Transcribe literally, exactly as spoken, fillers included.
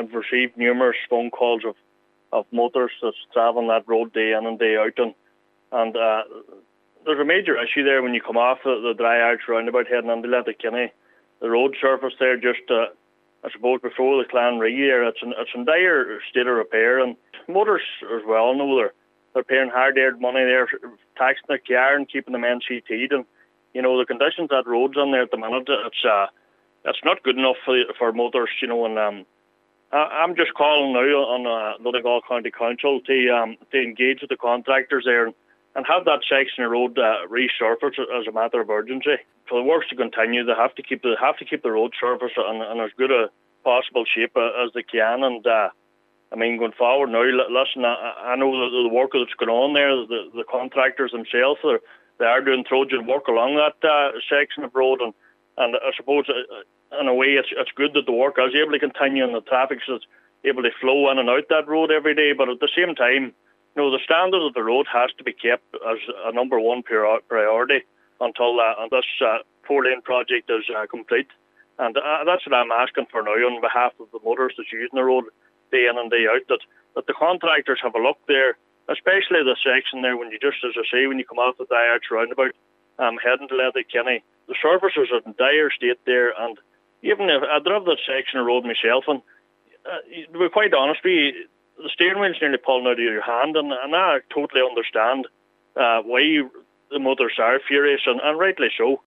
I've received numerous phone calls of, of motorists that's travelling that road day in and day out, and, and uh, there's a major issue there when you come off the, the Dry Arch roundabout heading into Letterkenny. The road surface there, just uh, I suppose before the Clanree there, it's in, it's in dire state of repair, and motorists as well know they're, they're paying hard-earned money there, taxing their car and keeping them N C T'd, and you know the conditions that road's on there at the minute, it's uh, it's not good enough for for motorists, you know, and um, I, I'm just calling now on uh, Donegal County Council to um, to engage with the contractors there and, and have that section of road uh, resurfaced as a matter of urgency. For the works to continue, they have to keep the have to keep the road surface in, in as good a possible shape uh, as they can, and uh, I mean going forward now. Listen, I, I know the, the work that's going on there. The, the contractors themselves are they are doing Trojan work along that uh, section of road, and and I suppose uh, in a way it's it's good that the work is able to continue and the traffic is able to flow in and out that road every day. But at the same time, you know, the standard of the road has to be kept as a number one priority until uh, this uh, four-lane project is uh, complete. And uh, that's what I'm asking for now on behalf of the motorists that's using the road day in and day out, that, that the contractors have a look there, especially the section there when you just, as I say, when you come off the Dry Arch roundabout, um, heading to Letterkenny. The surfaces are in dire state there, and even if I drive that section of road myself, and uh, to be quite honest with you, the steering wheel's nearly pulling out of your hand, and, and I totally understand uh, why you, the motorists are furious, and, and rightly so.